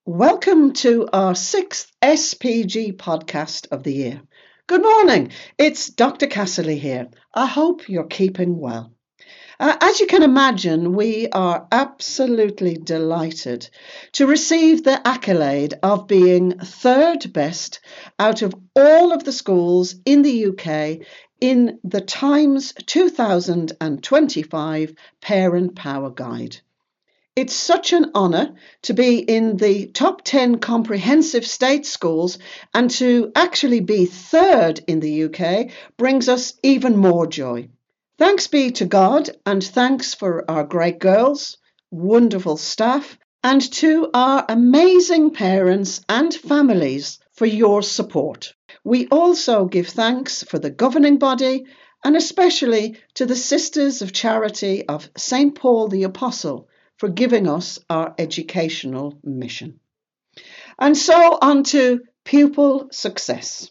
Welcome to our sixth SPG podcast of the year. Good morning, it's Dr. Casserly here. I hope you're keeping well. As you can imagine, we are absolutely delighted to receive the accolade of being third best out of all of the schools in the UK in the Times 2025 Parent Power Guide. It's such an honour to be in the top 10 comprehensive state schools, and to actually be third in the UK brings us even more joy. Thanks be to God, and thanks for our great girls, wonderful staff, and to our amazing parents and families for your support. We also give thanks for the governing body, and especially to the Sisters of Charity of St. Paul the Apostle for giving us our educational mission. And so on to pupil success.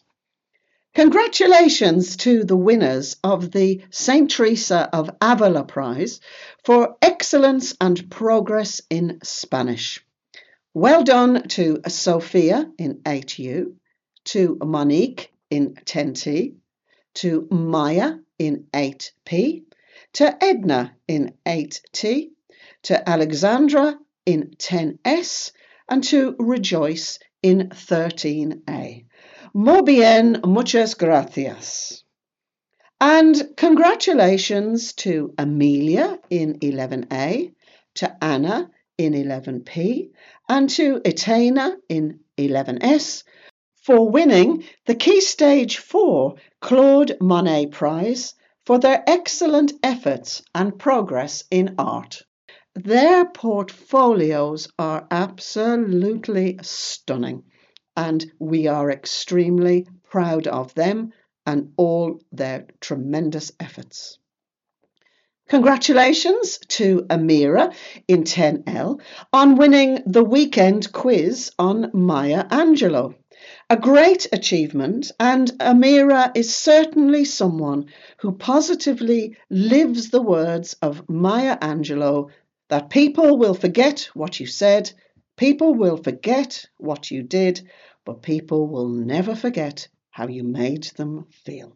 Congratulations to the winners of the St. Teresa of Avila Prize for excellence and progress in Spanish. Well done to Sophia in 8U, to Monique in 10T, to Maya in 8P, to Edna in 8T, to Alexandra in 10S, and to Rejoice in 13A. Muy bien, muchas gracias. And congratulations to Amelia in 11A, to Anna in 11P, and to Etena in 11S for winning the Key Stage 4 Claude Monet Prize for their excellent efforts and progress in art. Their portfolios are absolutely stunning, and we are extremely proud of them and all their tremendous efforts. Congratulations to Amira in 10L on winning the weekend quiz on Maya Angelou. A great achievement, and Amira is certainly someone who positively lives the words of Maya Angelou, that people will forget what you said, people will forget what you did, but people will never forget how you made them feel.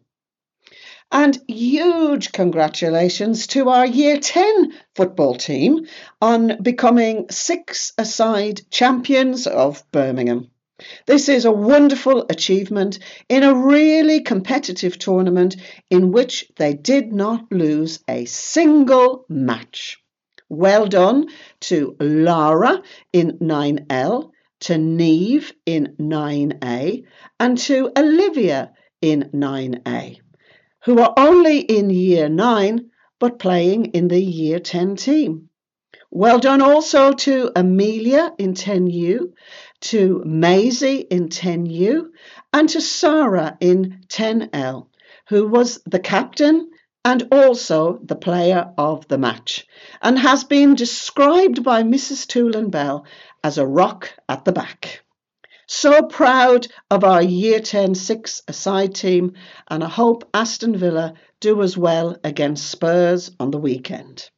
And huge congratulations to our Year 10 football team on becoming 6-a-side champions of Birmingham. This is a wonderful achievement in a really competitive tournament in which they did not lose a single match. Well done to Lara in 9L, to Neve in 9A, and to Olivia in 9A, who are only in Year 9 but playing in the Year 10 team. Well done also to Amelia in 10U, to Maisie in 10U, and to Sarah in 10L, who was the captain and also the player of the match, and has been described by Mrs. Toolan Bell as a rock at the back. So proud of our Year 10 6-a-side team, and I hope Aston Villa do as well against Spurs on the weekend.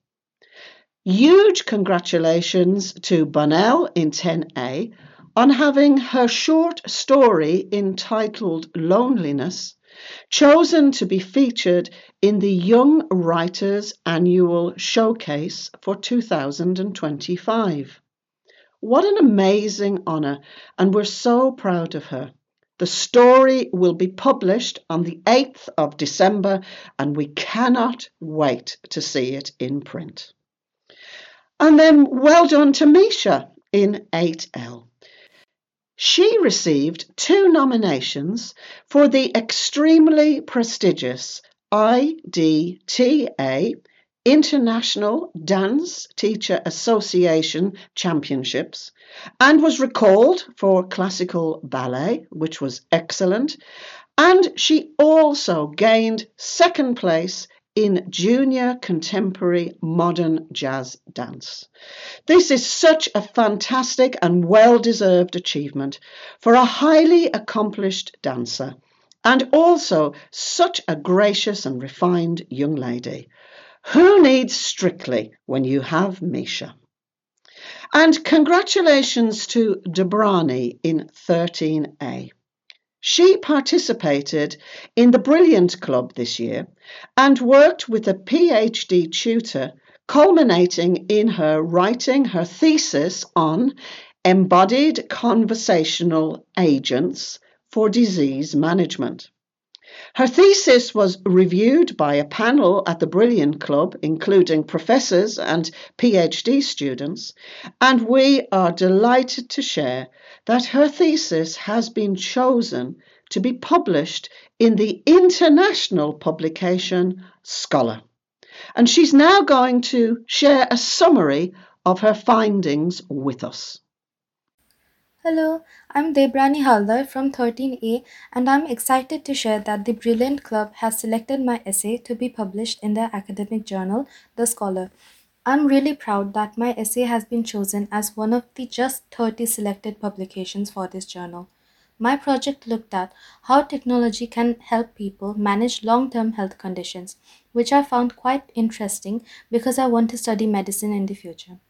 Huge congratulations to Bonnell in 10A on having her short story entitled Loneliness chosen to be featured in the Young Writers Annual Showcase for 2025. What an amazing honour, and we're so proud of her. The story will be published on the 8th of December, and we cannot wait to see it in print. And then well done to Misha in 8L. She received 2 nominations for the extremely prestigious IDTA International Dance Teacher Association Championships, and was recalled for classical ballet, which was excellent, and she also gained 2nd place in Junior Contemporary Modern Jazz Dance. This is such a fantastic and well-deserved achievement for a highly accomplished dancer, and also such a gracious and refined young lady. Who needs Strictly when you have Misha? And congratulations to Debrani in 13A. She participated in the Brilliant Club this year and worked with a PhD tutor, culminating in her writing her thesis on embodied conversational agents for disease management. Her thesis was reviewed by a panel at the Brilliant Club, including professors and PhD students, and we are delighted to share that her thesis has been chosen to be published in the international publication Scholar. And she's now going to share a summary of her findings with us. Hello, I'm Debrani Haldar from 13A and I'm excited to share that the Brilliant Club has selected my essay to be published in their academic journal, The Scholar. I'm really proud that my essay has been chosen as one of the just 30 selected publications for this journal. My project looked at how technology can help people manage long term health conditions, which I found quite interesting because I want to study medicine in the future.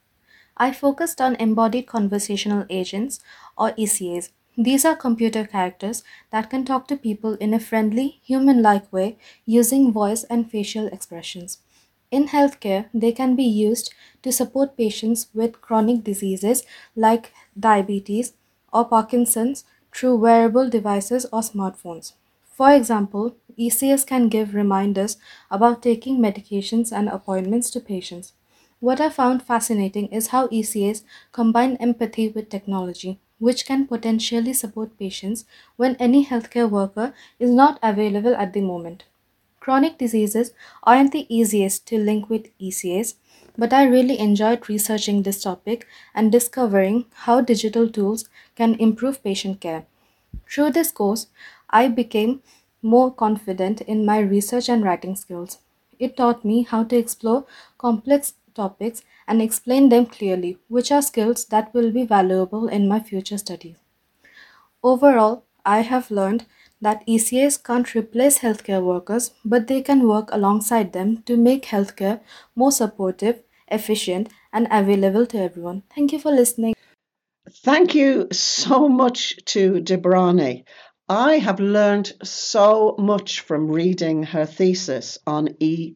I focused on embodied conversational agents or ECAs. These are computer characters that can talk to people in a friendly, human like way using voice and facial expressions. In healthcare, they can be used to support patients with chronic diseases like diabetes or Parkinson's through wearable devices or smartphones. For example, ECS can give reminders about taking medications and appointments to patients. What I found fascinating is how ECAs combine empathy with technology, which can potentially support patients when any healthcare worker is not available at the moment. Chronic diseases aren't the easiest to link with ECAs, but I really enjoyed researching this topic and discovering how digital tools can improve patient care. Through this course, I became more confident in my research and writing skills. It taught me how to explore complex topics and explain them clearly, which are skills that will be valuable in my future studies. Overall, I have learned that ECAs can't replace healthcare workers, but they can work alongside them to make healthcare more supportive, efficient, and available to everyone. Thank you for listening. Thank you so much to Debrani. I have learned so much from reading her thesis on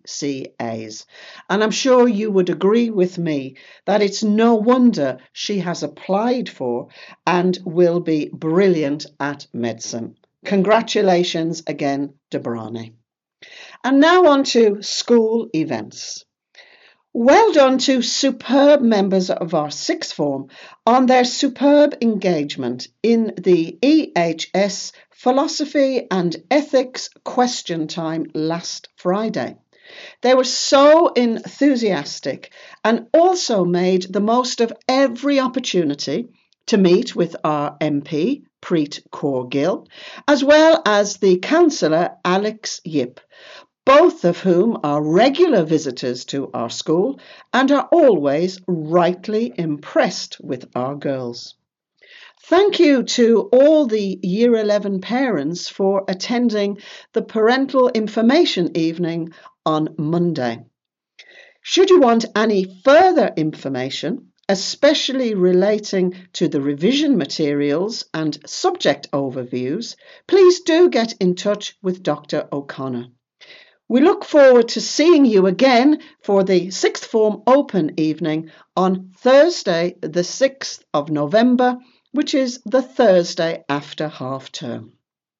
ECAs, and I'm sure you would agree with me that it's no wonder she has applied for and will be brilliant at medicine. Congratulations again, Debrani. And now on to school events. Well done to superb members of our sixth form on their superb engagement in the EHS Philosophy and Ethics question time last Friday. They were so enthusiastic and also made the most of every opportunity to meet with our MP, Preet Kaur Gill, as well as the councillor, Alex Yip, both of whom are regular visitors to our school and are always rightly impressed with our girls. Thank you to all the Year 11 parents for attending the Parental Information Evening on Monday. Should you want any further information, especially relating to the revision materials and subject overviews, please do get in touch with Dr. O'Connor. We look forward to seeing you again for the Sixth Form Open evening on Thursday, the 6th of November, which is the Thursday after half term.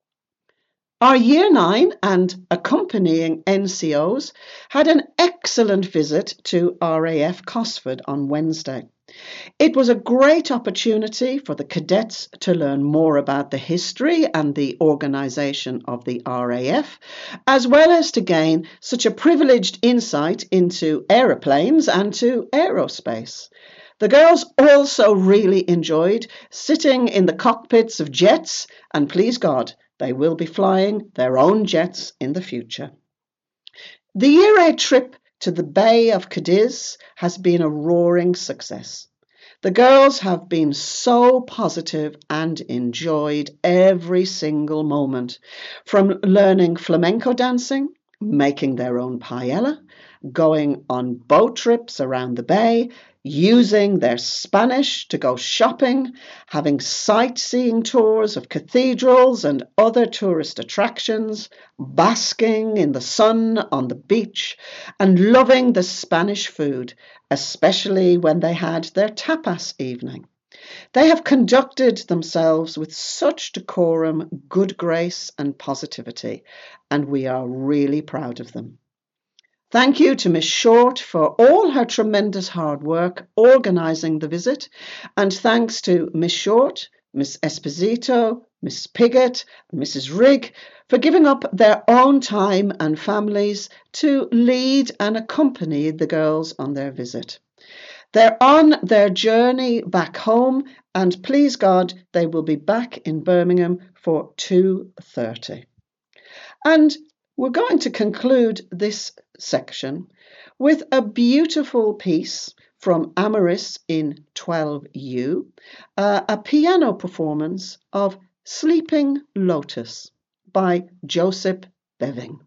Our Year 9 and accompanying NCOs had an excellent visit to RAF Cosford on Wednesday. It was a great opportunity for the cadets to learn more about the history and the organisation of the RAF, as well as to gain such a privileged insight into aeroplanes and to aerospace. The girls also really enjoyed sitting in the cockpits of jets, and please God, they will be flying their own jets in the future. The Year 8 trip to the Bay of Cadiz has been a roaring success. The girls have been so positive and enjoyed every single moment, from learning flamenco dancing, making their own paella, going on boat trips around the bay, using their Spanish to go shopping, having sightseeing tours of cathedrals and other tourist attractions, basking in the sun on the beach, and loving the Spanish food, especially when they had their tapas evening. They have conducted themselves with such decorum, good grace, and positivity, and we are really proud of them. Thank you to Miss Short for all her tremendous hard work organising the visit, and thanks to Miss Short, Miss Esposito, Miss Pigott, and Mrs. Rigg for giving up their own time and families to lead and accompany the girls on their visit. They're on their journey back home, and please God, they will be back in Birmingham for 2:30. And we're going to conclude this section with a beautiful piece from Amaris in 12U, a piano performance of Sleeping Lotus by Joseph Beving.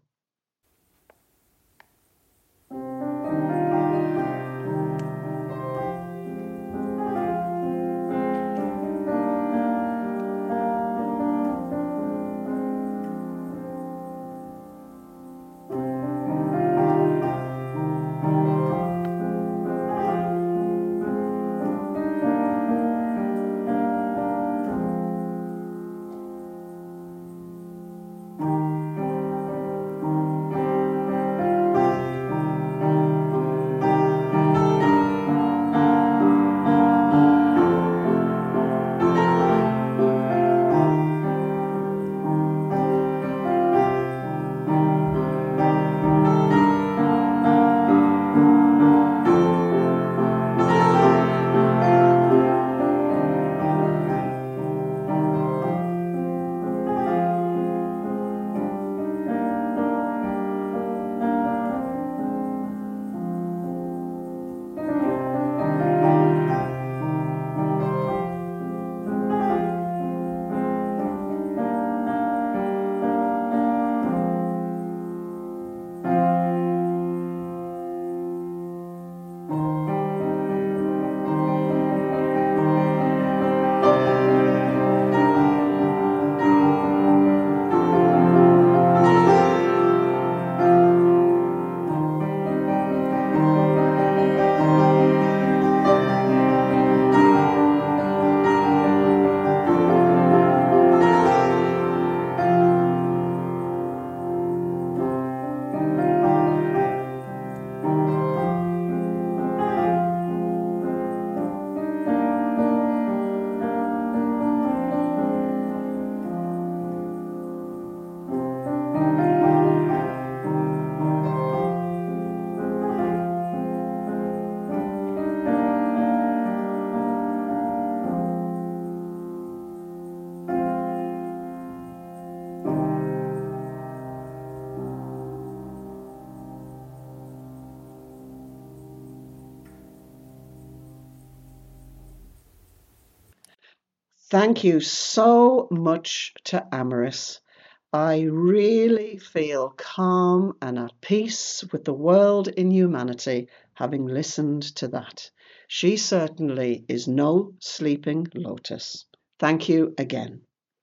Thank you so much to Amaris. I really feel calm and at peace with the world in humanity having listened to that. She certainly is no sleeping lotus. Thank you again.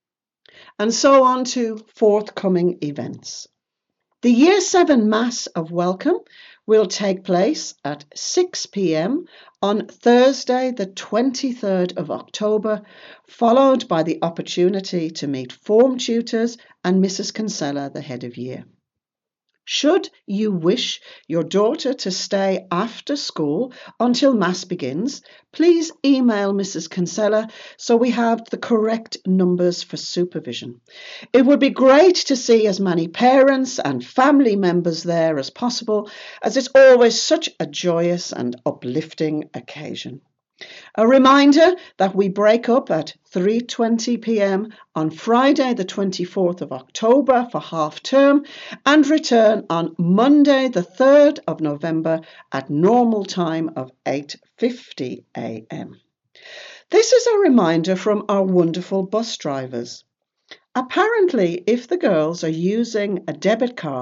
And so on to forthcoming events. The Year 7 Mass of Welcome will take place at 6 p.m. on Thursday, the 23rd of October, followed by the opportunity to meet form tutors and Mrs. Kinsella, the head of year. Should you wish your daughter to stay after school until Mass begins, please email Mrs. Kinsella so we have the correct numbers for supervision. It would be great to see as many parents and family members there as possible, as it's always such a joyous and uplifting occasion. A reminder that we break up at 3:20 p.m. on Friday the 24th of October for half term and return on Monday the 3rd of November at normal time of 8:50 a.m. This is a reminder from our wonderful bus drivers. Apparently, if the girls are using a debit card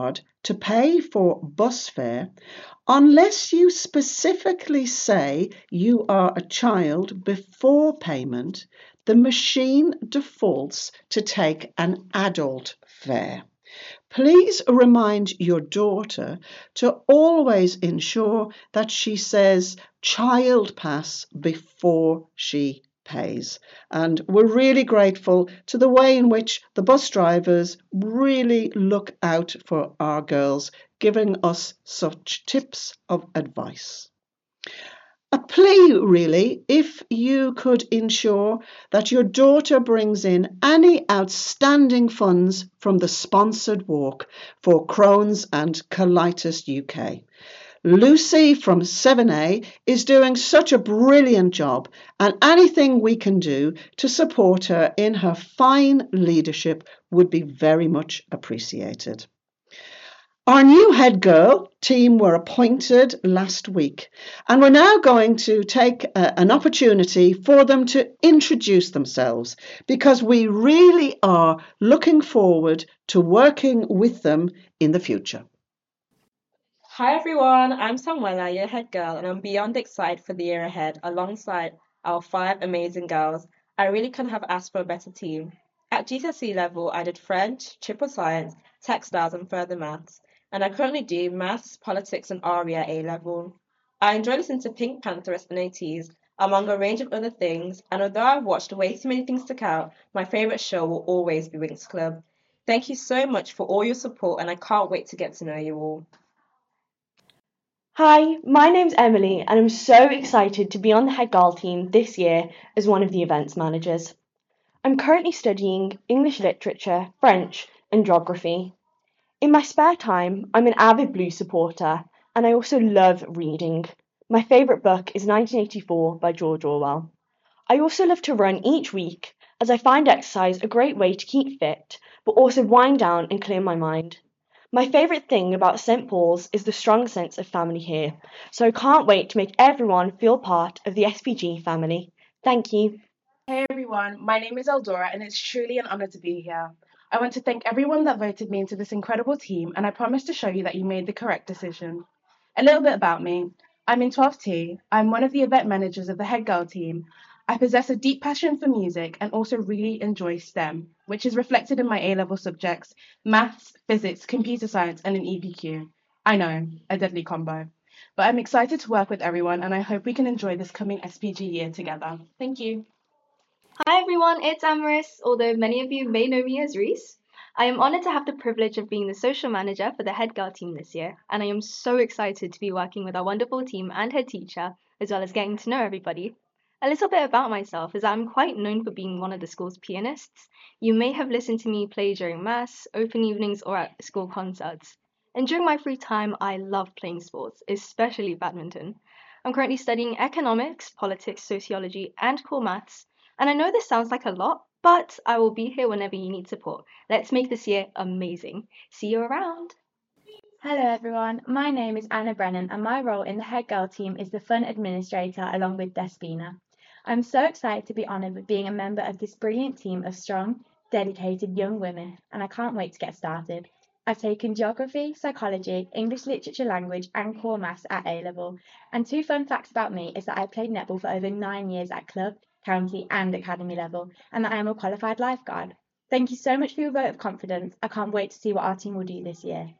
to pay for bus fare unless you specifically say you are a child before payment. The machine defaults to take an adult fare. Please remind your daughter to always ensure that she says child pass before she pays. And we're really grateful to the way in which the bus drivers really look out for our girls, giving us such tips of advice. A plea, really, if you could ensure that your daughter brings in any outstanding funds from the sponsored walk for Crohn's and Colitis UK. Lucy from 7A is doing such a brilliant job, and anything we can do to support her in her fine leadership would be very much appreciated. Our new head girl team were appointed last week, and we're now going to take an opportunity for them to introduce themselves, because we really are looking forward to working with them in the future. Hi everyone, I'm Samuela, your head girl, and I'm beyond excited for the year ahead alongside our 5 amazing girls. I really couldn't have asked for a better team. At GCSE level, I did French, triple science, textiles, and further maths, and I currently do maths, politics, and RE at A level. I enjoy listening to Pink Pantheress and ATs, among a range of other things, and although I've watched way too many things to count, my favourite show will always be Winx Club. Thank you so much for all your support, and I can't wait to get to know you all. Hi, my name's Emily, and I'm so excited to be on the head girl team this year as one of the events managers. I'm currently studying English literature, French, and geography. In my spare time, I'm an avid Blue supporter, and I also love reading. My favourite book is 1984 by George Orwell. I also love to run each week, as I find exercise a great way to keep fit, but also wind down and clear my mind. My favourite thing about St Paul's is the strong sense of family here, so I can't wait to make everyone feel part of the SPG family. Thank you. Hey everyone, my name is Eldora and it's truly an honour to be here. I want to thank everyone that voted me into this incredible team, and I promise to show you that you made the correct decision. A little bit about me. I'm in 12T. I'm one of the event managers of the head girl team. I possess a deep passion for music and also really enjoy STEM, which is reflected in my A-level subjects, maths, physics, computer science, and an EPQ. I know, a deadly combo. But I'm excited to work with everyone, and I hope we can enjoy this coming SPG year together. Thank you. Hi everyone, it's Amaris, although many of you may know me as Reese. I am honoured to have the privilege of being the social manager for the head girl team this year, and I am so excited to be working with our wonderful team and head teacher, as well as getting to know everybody. A little bit about myself is that I'm quite known for being one of the school's pianists. You may have listened to me play during mass, open evenings, or at school concerts. And during my free time, I love playing sports, especially badminton. I'm currently studying economics, politics, sociology, and core maths. And I know this sounds like a lot, but I will be here whenever you need support. Let's make this year amazing. See you around. Hello everyone, my name is Anna Brennan and my role in the head girl team is the fun administrator along with Despina. I'm so excited to be honoured with being a member of this brilliant team of strong, dedicated young women, and I can't wait to get started. I've taken geography, psychology, English literature language and core maths at A level, and 2 fun facts about me is that I played netball for over 9 years at club, county and academy level, and that I am a qualified lifeguard. Thank you so much for your vote of confidence. I can't wait to see what our team will do this year.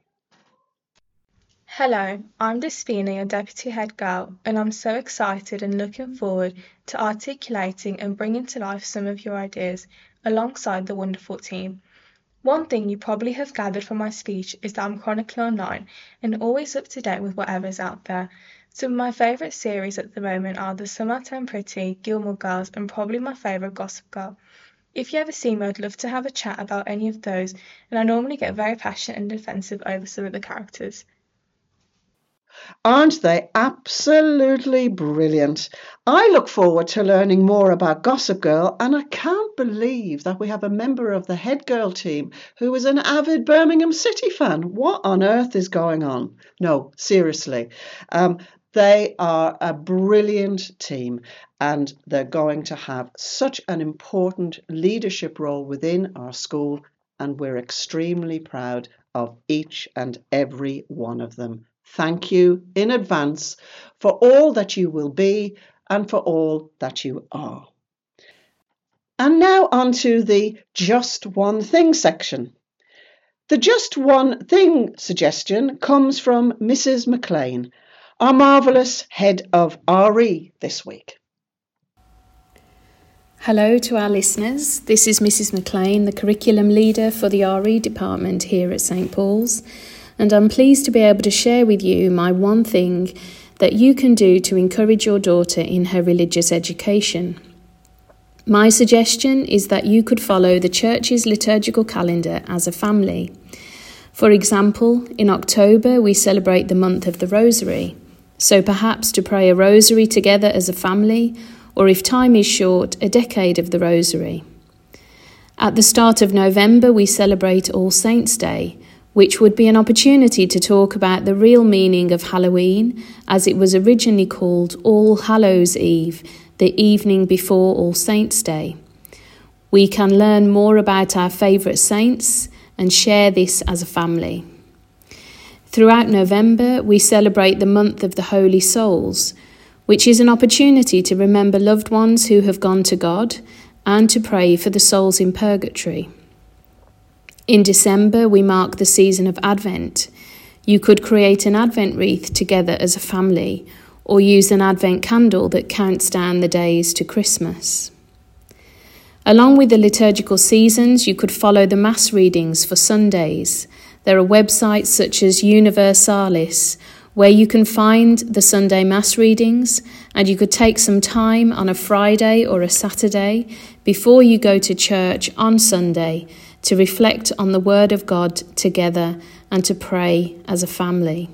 Hello, I'm Despina, your Deputy Head Girl, and I'm so excited and looking forward to articulating and bringing to life some of your ideas alongside the wonderful team. One thing you probably have gathered from my speech is that I'm chronically online and always up to date with whatever's out there. Some of my favourite series at the moment are The Summer Turn Pretty, Gilmore Girls, and probably my favourite Gossip Girl. If you ever see me, I'd love to have a chat about any of those, and I normally get very passionate and defensive over some of the characters. Aren't they absolutely brilliant? I look forward to learning more about Gossip Girl, and I can't believe that we have a member of the head girl team who is an avid Birmingham City fan. What on earth is going on? No, seriously. They are a brilliant team, and they're going to have such an important leadership role within our school, and we're extremely proud of each and every one of them. Thank you in advance for all that you will be and for all that you are. And now on to the Just One Thing section. The Just One Thing suggestion comes from Mrs. McLean, our marvellous head of RE this week. Hello to our listeners. This is Mrs. McLean, the curriculum leader for the RE department here at St Paul's, and I'm pleased to be able to share with you my one thing that you can do to encourage your daughter in her religious education. My suggestion is that you could follow the church's liturgical calendar as a family. For example, in October we celebrate the month of the Rosary, so perhaps to pray a rosary together as a family, or if time is short, a decade of the Rosary. At the start of November, we celebrate All Saints' Day, which would be an opportunity to talk about the real meaning of Halloween, as it was originally called All Hallows' Eve, the evening before All Saints' Day. We can learn more about our favourite saints and share this as a family. Throughout November, we celebrate the month of the Holy Souls, which is an opportunity to remember loved ones who have gone to God and to pray for the souls in purgatory. In December, we mark the season of Advent. You could create an Advent wreath together as a family, or use an Advent candle that counts down the days to Christmas. Along with the liturgical seasons, you could follow the Mass readings for Sundays. There are websites such as Universalis, where you can find the Sunday Mass readings, and you could take some time on a Friday or a Saturday before you go to church on Sunday to reflect on the Word of God together and to pray as a family.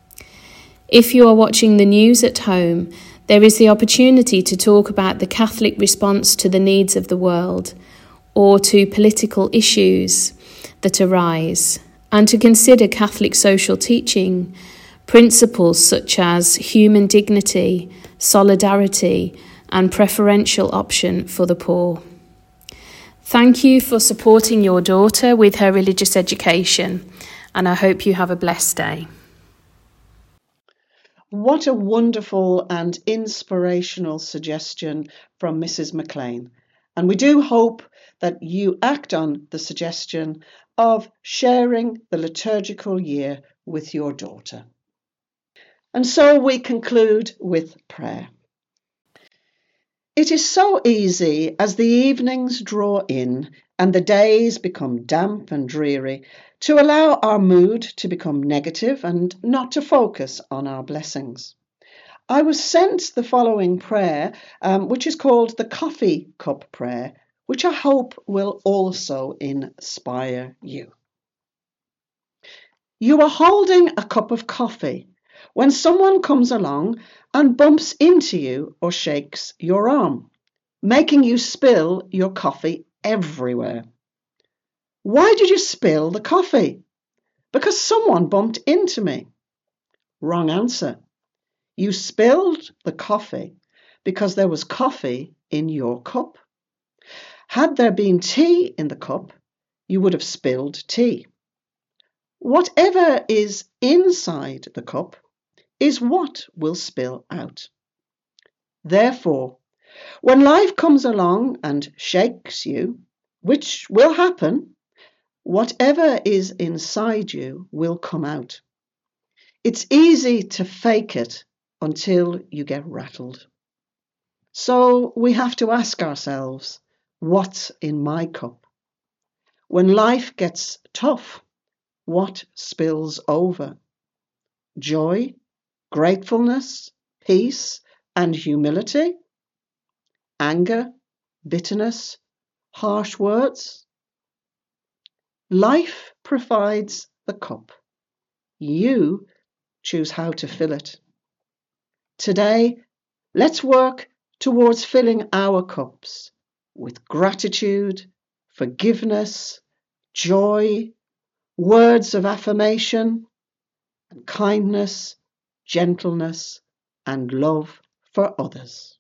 If you are watching the news at home, there is the opportunity to talk about the Catholic response to the needs of the world or to political issues that arise, and to consider Catholic social teaching, principles such as human dignity, solidarity, and preferential option for the poor. Thank you for supporting your daughter with her religious education, and I hope you have a blessed day. What a wonderful and inspirational suggestion from Mrs. McLean. And we do hope that you act on the suggestion of sharing the liturgical year with your daughter. And so we conclude with prayer. It is so easy as the evenings draw in and the days become damp and dreary to allow our mood to become negative and not to focus on our blessings. I was sent the following prayer, which is called the Coffee Cup Prayer, which I hope will also inspire you. You are holding a cup of coffee when someone comes along and bumps into you or shakes your arm, making you spill your coffee everywhere. Why did you spill the coffee? Because someone bumped into me. Wrong answer. You spilled the coffee because there was coffee in your cup. Had there been tea in the cup, you would have spilled tea. Whatever is inside the cup is what will spill out. Therefore, when life comes along and shakes you, which will happen, whatever is inside you will come out. It's easy to fake it until you get rattled. So we have to ask ourselves, what's in my cup? When life gets tough, what spills over? Joy, gratefulness, peace, and humility? Anger, bitterness, harsh words? Life provides the cup. You choose how to fill it. Today, let's work towards filling our cups with gratitude, forgiveness, joy, words of affirmation, and kindness, gentleness, and love for others.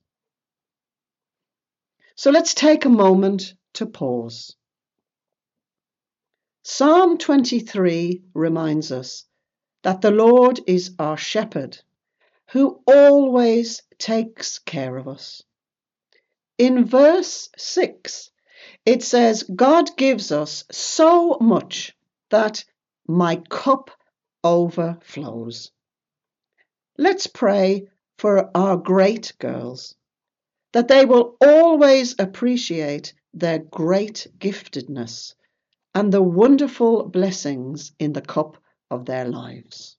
So let's take a moment to pause. Psalm 23 reminds us that the Lord is our shepherd, who always takes care of us. In verse 6, it says, God gives us so much that my cup overflows. Let's pray for our great girls, that they will always appreciate their great giftedness and the wonderful blessings in the cup of their lives.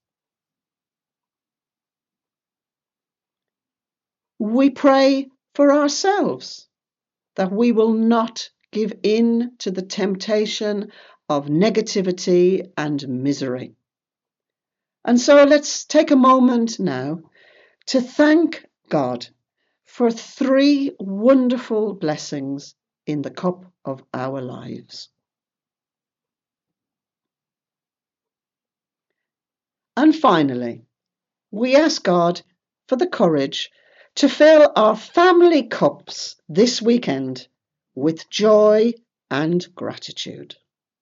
We pray for ourselves that we will not give in to the temptation of negativity and misery. And so let's take a moment now to thank God for 3 wonderful blessings in the cup of our lives. And finally, we ask God for the courage to fill our family cups this weekend with joy and gratitude.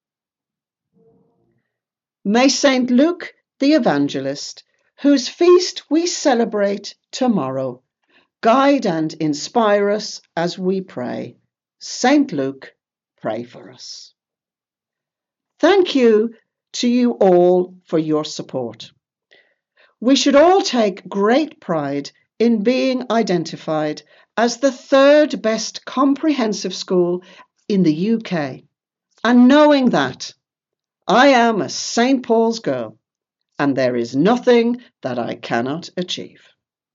May St. Luke the Evangelist, whose feast we celebrate tomorrow, guide and inspire us as we pray. St. Luke, pray for us. Thank you to you all for your support. We should all take great pride in being identified as the 3rd best comprehensive school in the UK, and knowing that I am a St. Paul's girl and there is nothing that I cannot achieve.